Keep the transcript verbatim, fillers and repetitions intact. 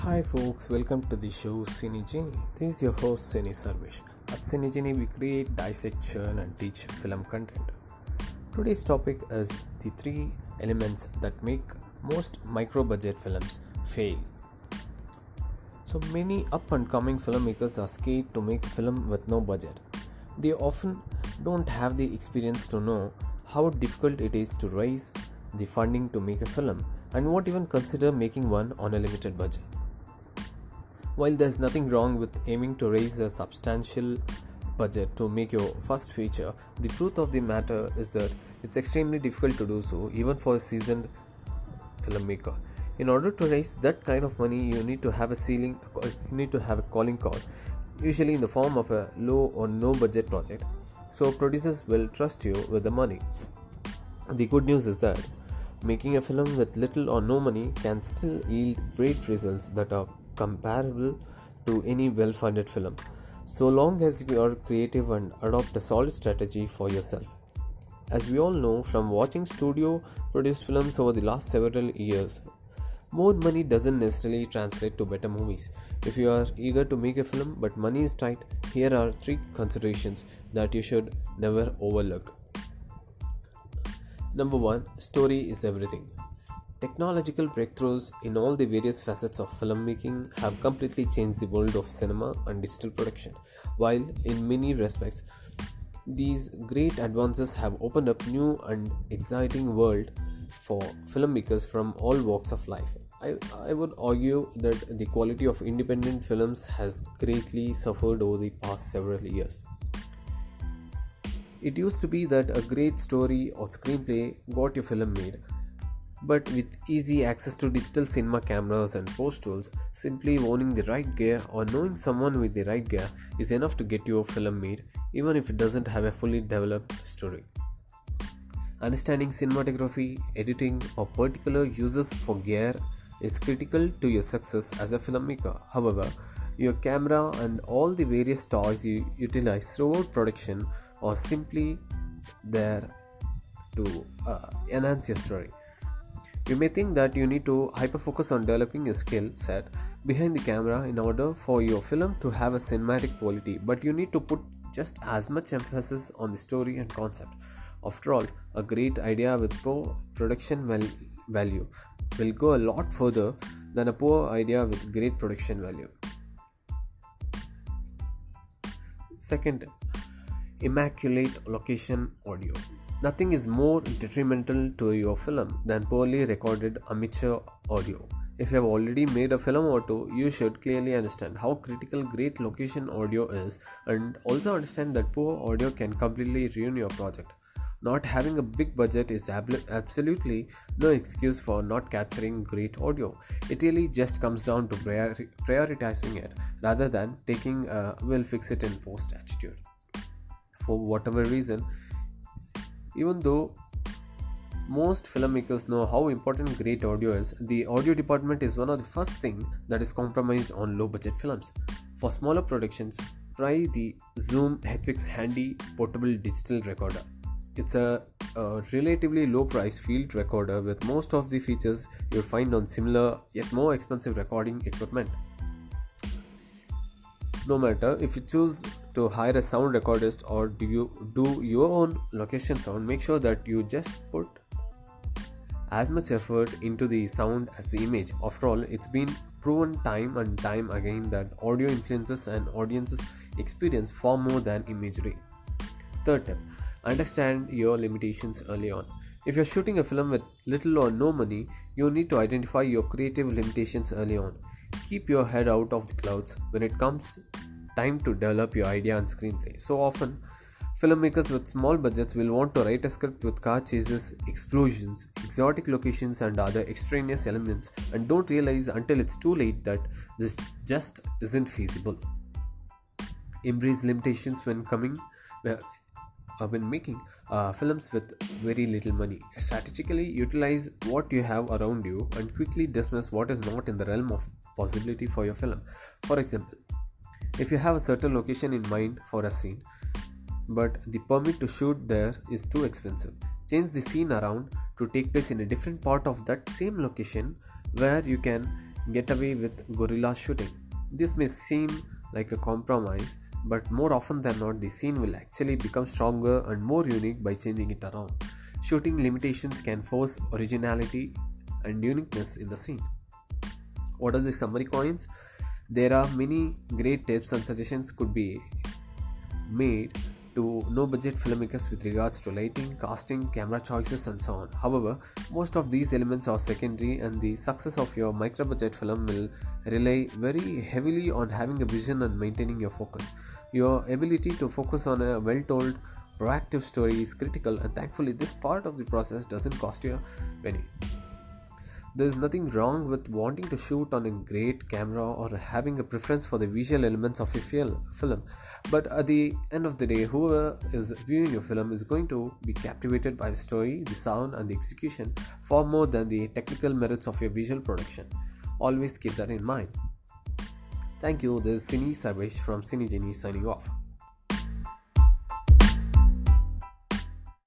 Hi folks, welcome to the show Cine Genie. This is your host Cine Sarvesh. At Cine Genie, we create, dissect, churn and teach film content. Today's topic is the three elements that make most micro-budget films fail. So many up and coming filmmakers are scared to make a film with no budget. They often don't have the experience to know how difficult it is to raise the funding to make a film and won't even consider making one on a limited budget. While there's nothing wrong with aiming to raise a substantial budget to make your first feature, the truth of the matter is that it's extremely difficult to do so even for a seasoned filmmaker. In order to raise that kind of money, you need to have a ceiling, you need to have a calling card, usually in the form of a low or no budget project, so producers will trust you with the money. The good news is that making a film with little or no money can still yield great results that are comparable to any well-funded film, so long as you are creative and adopt a solid strategy for yourself. As we all know from watching studio-produced films over the last several years, more money doesn't necessarily translate to better movies. If you are eager to make a film but money is tight, here are three considerations that you should never overlook. Number one, story is everything. Technological breakthroughs in all the various facets of filmmaking have completely changed the world of cinema and digital production. While in many respects, these great advances have opened up new and exciting world for filmmakers from all walks of life. I, I would argue that the quality of independent films has greatly suffered over the past several years. It used to be that a great story or screenplay got your film made. But with easy access to digital cinema cameras and post tools, simply owning the right gear or knowing someone with the right gear is enough to get your film made, even if it doesn't have a fully developed story. Understanding cinematography, editing, or particular uses for gear is critical to your success as a filmmaker. However, your camera and all the various toys you utilize throughout production are simply there to uh, enhance your story. You may think that you need to hyper-focus on developing your skill set behind the camera in order for your film to have a cinematic quality, but you need to put just as much emphasis on the story and concept. After all, a great idea with poor production val- value will go a lot further than a poor idea with great production value. Second, immaculate location audio. Nothing is more detrimental to your film than poorly recorded amateur audio. If you have already made a film or two, you should clearly understand how critical great location audio is and also understand that poor audio can completely ruin your project. Not having a big budget is ab- absolutely no excuse for not capturing great audio. It really just comes down to prior- prioritizing it rather than taking a we'll fix it in post attitude. For whatever reason, even though most filmmakers know how important great audio is, the audio department is one of the first things that is compromised on low-budget films. For smaller productions, try the Zoom H six Handy portable digital recorder. It's a, a relatively low-price field recorder with most of the features you'll find on similar yet more expensive recording equipment. No matter if you choose to hire a sound recordist or do you do your own location sound, make sure that you just put as much effort into the sound as the image. After all, it's been proven time and time again that audio influences an audience's experience far more than imagery. Third tip, understand your limitations early on. If you're shooting a film with little or no money, you need to identify your creative limitations early on. Keep your head out of the clouds when it comes time to develop your idea and screenplay. So often, filmmakers with small budgets will want to write a script with car chases, explosions, exotic locations and other extraneous elements and don't realize until it's too late that this just isn't feasible. Embrace limitations when coming uh, when making uh, films with very little money. Strategically utilize what you have around you and quickly dismiss what is not in the realm of possibility for your film. For example, if you have a certain location in mind for a scene, but the permit to shoot there is too expensive, change the scene around to take place in a different part of that same location where you can get away with guerrilla shooting. This may seem like a compromise, but more often than not, the scene will actually become stronger and more unique by changing it around. Shooting limitations can force originality and uniqueness in the scene. What are the summary points? There are many great tips and suggestions could be made to no budget filmmakers with regards to lighting, casting, camera choices, and so on. However, most of these elements are secondary, and the success of your micro budget film will rely very heavily on having a vision and maintaining your focus. Your ability to focus on a well told, proactive story is critical, and thankfully, this part of the process doesn't cost you a penny. There is nothing wrong with wanting to shoot on a great camera or having a preference for the visual elements of your film, but at the end of the day, whoever is viewing your film is going to be captivated by the story, the sound, and the execution far more than the technical merits of your visual production. Always keep that in mind. Thank you. This is Cine Sarvesh from Cine Genie signing off.